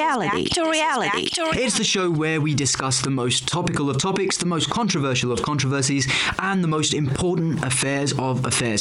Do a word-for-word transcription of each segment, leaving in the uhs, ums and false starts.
reality. Back to reality. Back to reality. It's the show where we discuss the most topical of topics, the most controversial of controversies, and the most important affairs of affairs.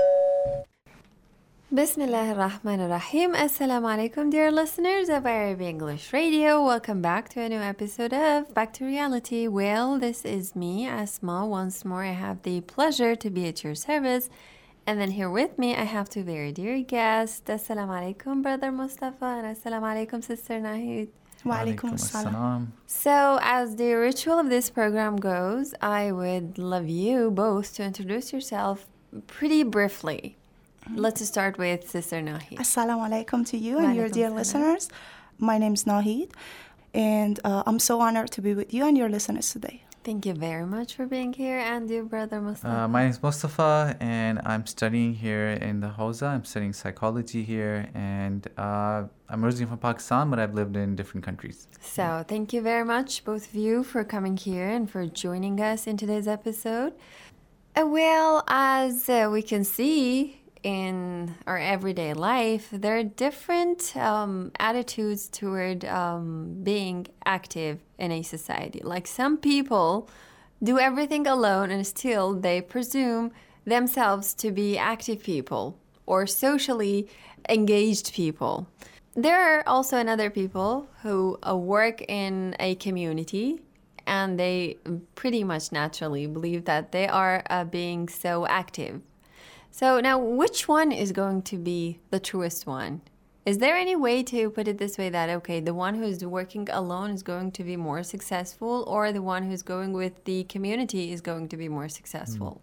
Bismillah ar-Rahman ar-Rahim. Assalamu alaikum, dear listeners of Arabic English Radio. Welcome back to a new episode of Back to Reality. Well, this is me, Asma. Once more, I have the pleasure to be at your service. And then here with me, I have two very dear guests. Assalamu alaikum, Brother Mustafa, and Assalamu alaikum, Sister Nahid. Wa alaikum assalam. So, as the ritual of this program goes, I would love you both to introduce yourself pretty briefly. Let's start with Sister Nahid. Assalamu alaikum to you and your dear listeners. My name is Nahid, and uh, I'm so honored to be with you and your listeners today. Thank you very much for being here. And you, Brother Mustafa? Uh, my name is Mustafa, and I'm studying here in the Hausa. I'm studying psychology here, and uh, I'm originally from Pakistan, but I've lived in different countries. So thank you very much, both of you, for coming here and for joining us in today's episode. Uh, well, as uh, we can see in our everyday life, there are different um, attitudes toward um, being active in a society. Like some people do everything alone and still they presume themselves to be active people or socially engaged people. There are also another people who uh, work in a community and they pretty much naturally believe that they are uh, being so active. So now, which one is going to be the truest one? Is there any way to put it this way that, okay, the one who's working alone is going to be more successful, or the one who's going with the community is going to be more successful? Mm.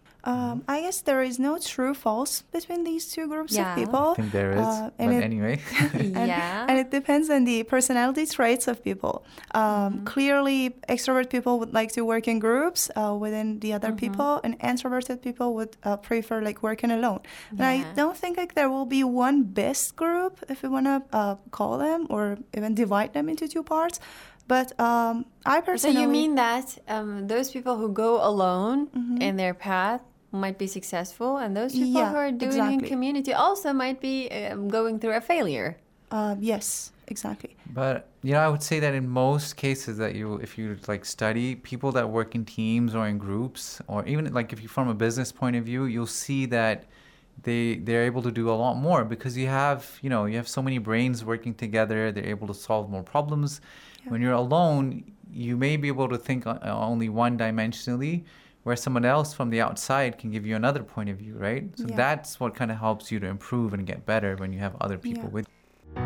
Um, I guess there is no true false between these two groups yeah. of people. I think there is, uh, but it, anyway. and, yeah. and it depends on the personality traits of people. Um, mm-hmm. Clearly, extrovert people would like to work in groups uh, within the other mm-hmm. people, and introverted people would uh, prefer like working alone. And yeah. I don't think like there will be one best group, if we want to uh, call them, or even divide them into two parts. But um, I personally... So you mean that um, those people who go alone mm-hmm. in their path might be successful, and those people yeah, who are doing exactly. in community also might be um, going through a failure? Uh, yes, exactly. But, you know, I would say that in most cases that you, if you like study, people that work in teams or in groups, or even like if you from a business point of view, you'll see that they they're able to do a lot more because you have, you know, you have so many brains working together. They're able to solve more problems. Yeah. When you're alone, you may be able to think only one dimensionally, where someone else from the outside can give you another point of view, right? So yeah. that's what kind of helps you to improve and get better when you have other people yeah. with you.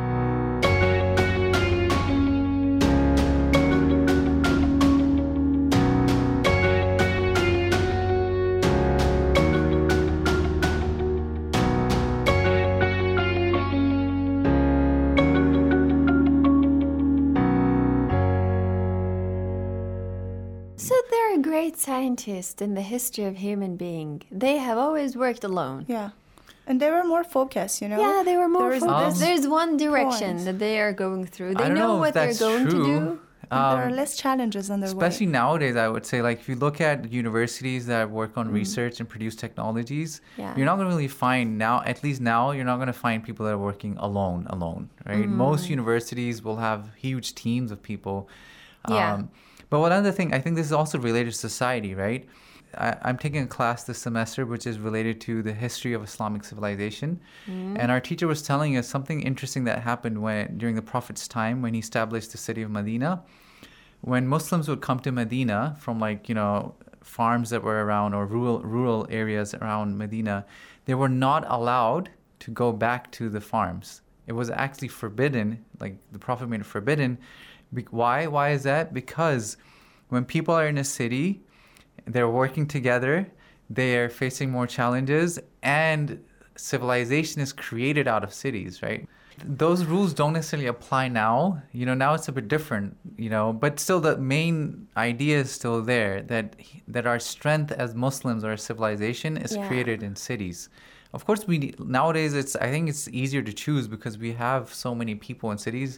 Great scientists in the history of human being, they have always worked alone. Yeah. And they were more focused, you know? Yeah, they were more there focused. Um, There's one direction point. that they are going through. They I don't know, know what if they're going true. to do. Um, there are less challenges on their especially way. nowadays, I would say, like if you look at universities that work on mm. research and produce technologies, yeah. you're not going to really find now, at least now, you're not going to find people that are working alone, alone, right? Mm. Most universities will have huge teams of people. Yeah. Um, but one other thing, I think this is also related to society, right? I, I'm taking a class this semester which is related to the history of Islamic civilization. Mm. And our teacher was telling us something interesting that happened when during the Prophet's time when he established the city of Medina. When Muslims would come to Medina from like, you know, farms that were around or rural rural areas around Medina, they were not allowed to go back to the farms. It was actually forbidden, like the Prophet made it forbidden. Why? Why is that? Because when people are in a city, they're working together, they're facing more challenges, and civilization is created out of cities, right? Those rules don't necessarily apply now. You know, now it's a bit different, you know, but still the main idea is still there, that that our strength as Muslims or civilization is yeah. created in cities. Of course, we nowadays, it's I think it's easier to choose because we have so many people in cities.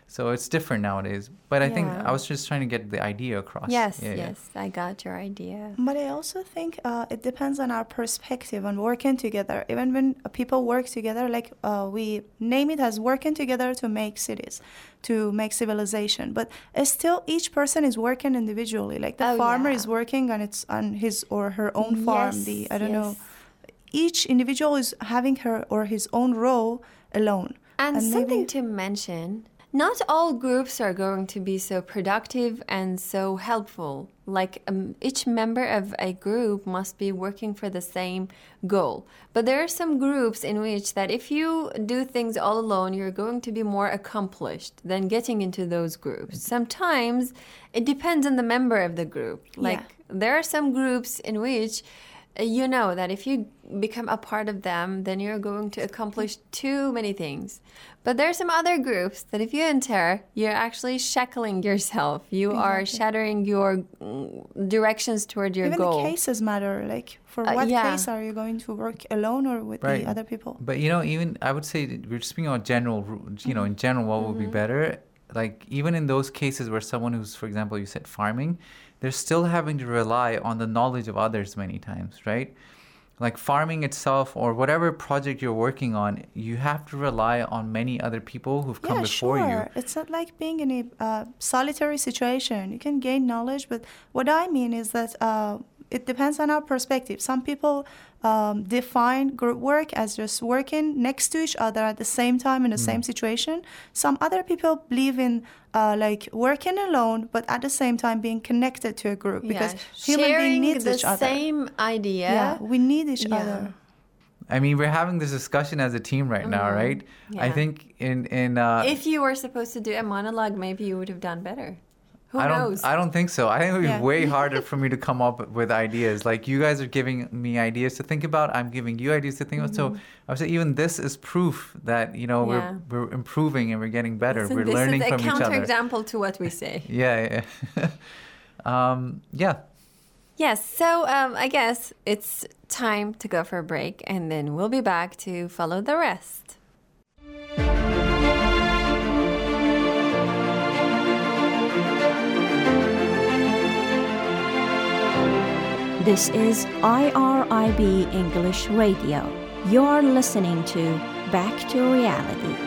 So it's different nowadays. But I think Yeah. I was just trying to get the idea across. Yes, Yeah, yeah. yes, I got your idea. But I also think uh, it depends on our perspective on working together. Even when uh, people work together, like uh, we name it as working together to make cities, to make civilization. But uh, still, each person is working individually. Like the Oh, farmer yeah. is working on its on his or her own farm. Yes, The I don't know. yes. Each individual is having her or his own role alone. And, And something maybe- to mention, not all groups are going to be so productive and so helpful. Like um, each member of a group must be working for the same goal. But there are some groups in which that if you do things all alone, you're going to be more accomplished than getting into those groups. Sometimes it depends on the member of the group. Like there are some groups in which uh, you know that if you become a part of them, then you're going to accomplish too many things. But there are some other groups that if you enter, you're actually shackling yourself. You are shattering your mm, directions toward your Even goal. the cases matter. Like for Uh, what yeah. case are you going to work alone or with Right. the other people? But you know, even I would say that we're speaking about general, ru- you know, in general, what would be better. Like even in those cases where someone who's, for example, you said farming, they're still having to rely on the knowledge of others many times, right? Like farming itself or whatever project you're working on, you have to rely on many other people who've come Yeah, before sure. you. It's not like being in a uh, solitary situation. You can gain knowledge, but what I mean is that uh, it depends on our perspective. Some people um, define group work as just working next to each other at the same time in the same situation. Some other people believe in uh, like working alone, but at the same time being connected to a group because Yeah, human being sharing needs the each other. same idea. Yeah, we need each Yeah. other. I mean, we're having this discussion as a team right now, right? I Mm-hmm. Yeah. think in in uh, If you were supposed to do a monologue, maybe you would have done better. Who I don't knows? I don't think so. I think it would be Yeah. way harder for me to come up with ideas. Like you guys are giving me ideas to think about, I'm giving you ideas to think about. So I would say even this is proof that, you know, Mm-hmm. Yeah. we're we're improving and we're getting better. So we're this learning is a from each other. counterexample to what we say. Yeah, yeah. um, yeah. Yes, so um, I guess it's time to go for a break, and then we'll be back to follow the rest. This is I R I B English Radio. You're listening to Back to Reality.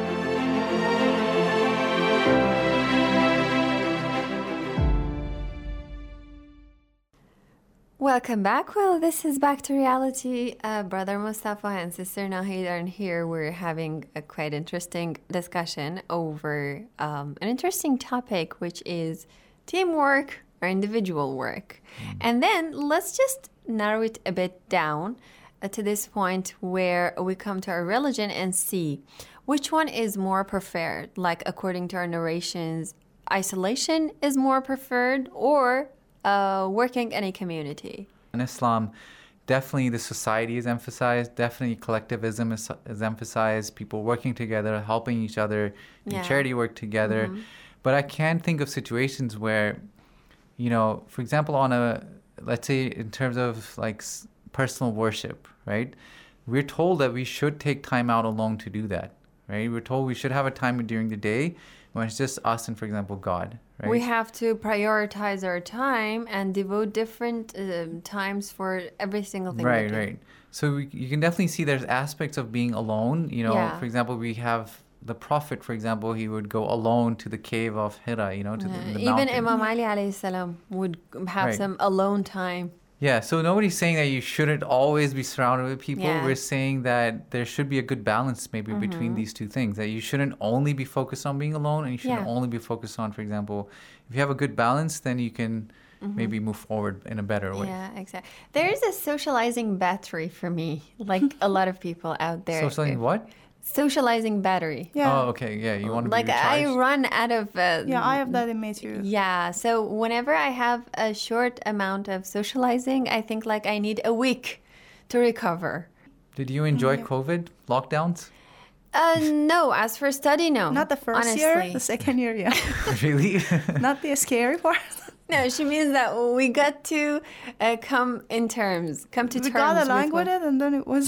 Welcome back. Well, this is Back to Reality. Uh, Brother Mustafa and Sister Nahid are here. We're having a quite interesting discussion over um, an interesting topic, which is teamwork or individual work. And then let's just narrow it a bit down uh, to this point where we come to our religion and see which one is more preferred. Like according to our narrations, isolation is more preferred, or Uh, working in a community. In Islam, definitely the society is emphasized. Definitely collectivism is, is emphasized. People working together, helping each other, in Yeah. charity work together. But I can think of situations where, you know, for example, on a, let's say in terms of like s- personal worship, right? We're told that we should take time out alone to do that, right? We're told we should have a time during the day when it's just us and, for example, God, right? We have to prioritize our time and devote different um times for every single thing. Right, we do. right. So we, you can definitely see there's aspects of being alone. You know, Yeah. for example, we have the Prophet, for example, he would go alone to the cave of Hira, you know, to the, the Even mountain. Imam Ali alayhi salam would have Right. some alone time. Yeah, so nobody's saying that you shouldn't always be surrounded with people. Yeah. We're saying that there should be a good balance maybe between these two things, that you shouldn't only be focused on being alone and you shouldn't Yeah. only be focused on, for example, if you have a good balance, then you can maybe move forward in a better way. Yeah, exactly. There is a socializing battery for me, like a lot of people out there. Socializing what? Socializing battery. Yeah. Oh, okay, yeah, you want to Like be I recharged? run out of. Uh, Yeah, I have that in me too. Yeah, so whenever I have a short amount of socializing, I think like I need a week to recover. Did you enjoy COVID lockdowns? Uh, no, as for study, no. Not the first honestly. year, the second year, yeah. Really? Not the scary part. No, she means that we got to uh, come in terms, come to We terms got with along what- with it, and then it was.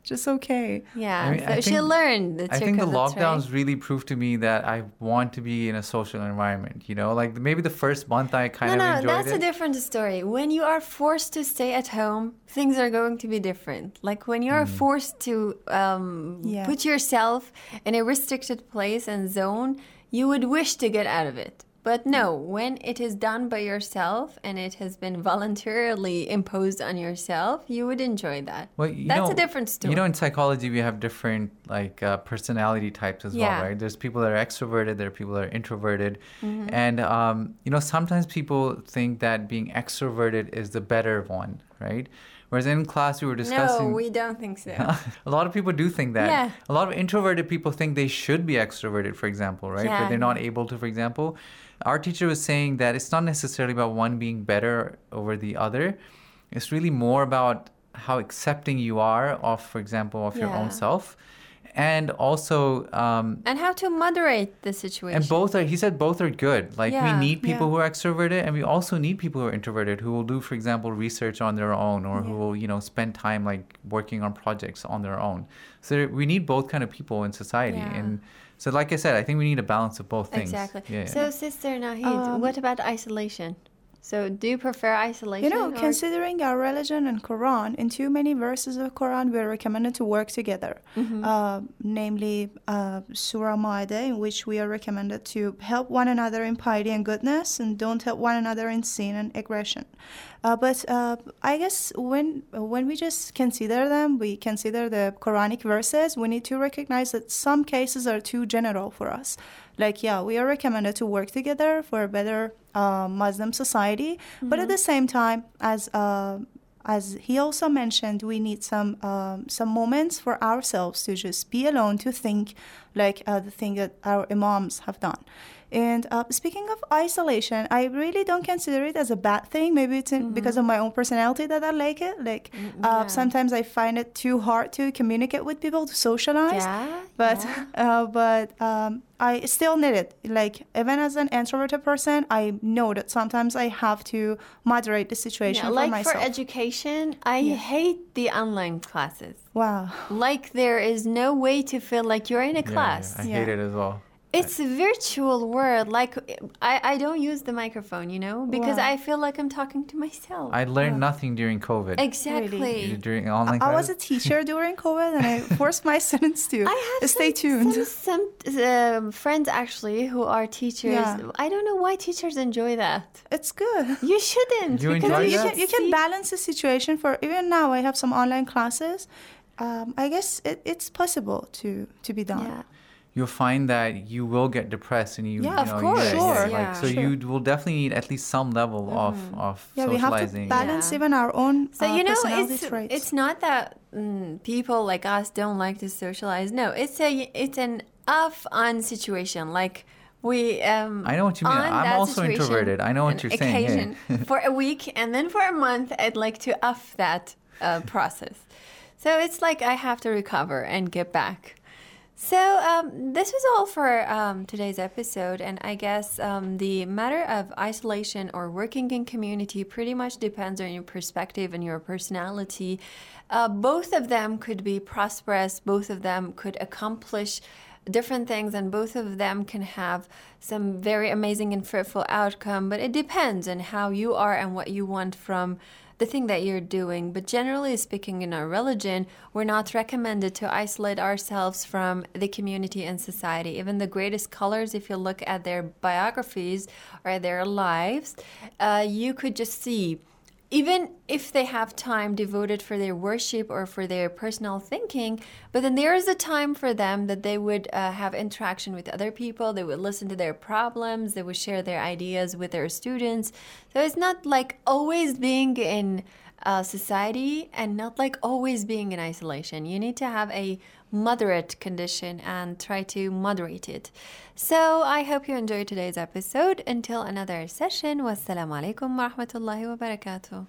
just okay. Yeah, I mean, so I she think- learned the I think the circumstance, right? lockdowns really proved to me that I want to be in a social environment. You know, like maybe the first month I kind No, of no, enjoyed that's it. a different story. When you are forced to stay at home, things are going to be different. Like when you are Mm. forced to um, Yeah. put yourself in a restricted place and zone, you would wish to get out of it. But no, when it is done by yourself and it has been voluntarily imposed on yourself, you would enjoy that. Well, you That's know, a different story. You know, in psychology, we have different like uh, personality types as Yeah. well, right? There's people that are extroverted, there are people that are introverted, Mm-hmm. and um, you know, sometimes people think that being extroverted is the better one, right? Whereas in class we were discussing. No, we don't think so. A lot of people do think that. Yeah. A lot of introverted people think they should be extroverted, for example, right? Yeah. But they're not able to, for example. Our teacher was saying that it's not necessarily about one being better over the other. It's really more about how accepting you are of, for example, of your Yeah. own self. And also, um, And how to moderate the situation. and both are, he said both are good. Like Yeah, we need people yeah. who are extroverted and we also need people who are introverted who will do, for example, research on their own or who will, you know, spend time like working on projects on their own. So we need both kind of people in society. Yeah. And so like I said, I think we need a balance of both things. Exactly. Yeah. So, Sister Nahid, Um, what about isolation? So, do you prefer isolation? You know, or- considering our religion and Quran, in too many verses of Quran, we are recommended to work together. Mm-hmm. Uh, namely, uh, Surah Ma'idah, in which we are recommended to help one another in piety and goodness, and don't help one another in sin and aggression. Uh, but uh, I guess when when we just consider them, we consider the Quranic verses, we need to recognize that some cases are too general for us. Like, yeah, we are recommended to work together for a better uh, Muslim society, but at the same time, as uh, as he also mentioned, we need some um, some moments for ourselves to just be alone, to think, like uh, the thing that our imams have done. And uh, speaking of isolation, I really don't consider it as a bad thing. Maybe it's in, because of my own personality that I like it. Like uh, yeah. sometimes I find it too hard to communicate with people, to socialize. Yeah, But yeah. uh, but um, I still need it. Like even as an introverted person, I know that sometimes I have to moderate the situation Yeah, for like myself. for education, I hate the online classes. Wow. Like there is no way to feel like you're in a Yeah, class. yeah, I Yeah. hate it as well. It's a virtual world. Like I, I don't use the microphone, you know, because Wow. I feel like I'm talking to myself. I learned nothing during COVID. exactly. During online I was a classes. teacher during COVID, and I forced my students to I have stay some, tuned. Some, some um, friends actually who are teachers. Yeah. I don't know why teachers enjoy that. It's good. You shouldn't. You because enjoy you that? can you can see- balance the situation. For even now, I have some online classes. Um, I guess it, it's possible to to be done. Yeah. You'll find that you will get depressed and you, Yeah, you of know, course. yeah, Sure. yeah, Yeah. like, so Sure. you will definitely need at least some level of, of Yeah, we have to socializing. balance Yeah. even our own So uh, you know, personality it's traits. it's not that mm, people like us don't like to socialize. No, it's a it's an off-on situation. Like we. Um, I know what you mean. on I'm that also situation, introverted. I know what an you're saying, yeah. occasion for a week, and then for a month, I'd like to off that uh, process. So it's like I have to recover and get back. So um, this was all for um, today's episode, and I guess um, the matter of isolation or working in community pretty much depends on your perspective and your personality. Uh, both of them could be prosperous, both of them could accomplish different things, and both of them can have some very amazing and fruitful outcome, but it depends on how you are and what you want from the thing that you're doing. But generally speaking, in our religion, we're not recommended to isolate ourselves from the community and society. Even the greatest scholars, if you look at their biographies or their lives, uh, you could just see, even if they have time devoted for their worship or for their personal thinking, but then there is a time for them that they would uh, have interaction with other people, they would listen to their problems, they would share their ideas with their students. So it's not like always being in uh, society and not like always being in isolation. You need to have a moderate condition and try to moderate it. So I hope you enjoyed today's episode. Until another session, wassalamu alaikum wa rahmatullahi wa barakatuh.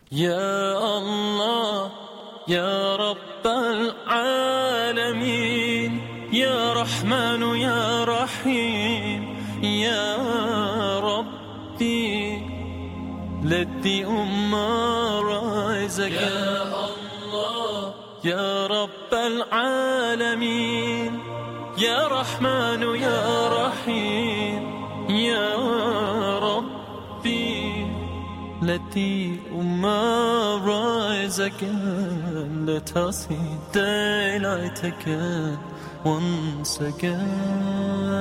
يا الله يا رب العالمين يا رحمن يا رحيم يا ربي let the ummah rise again. Ya Allah يا رب العالمين يا رحمن يا رحيم يا ربي التي أما رأيزك لتصيد ديلتك once again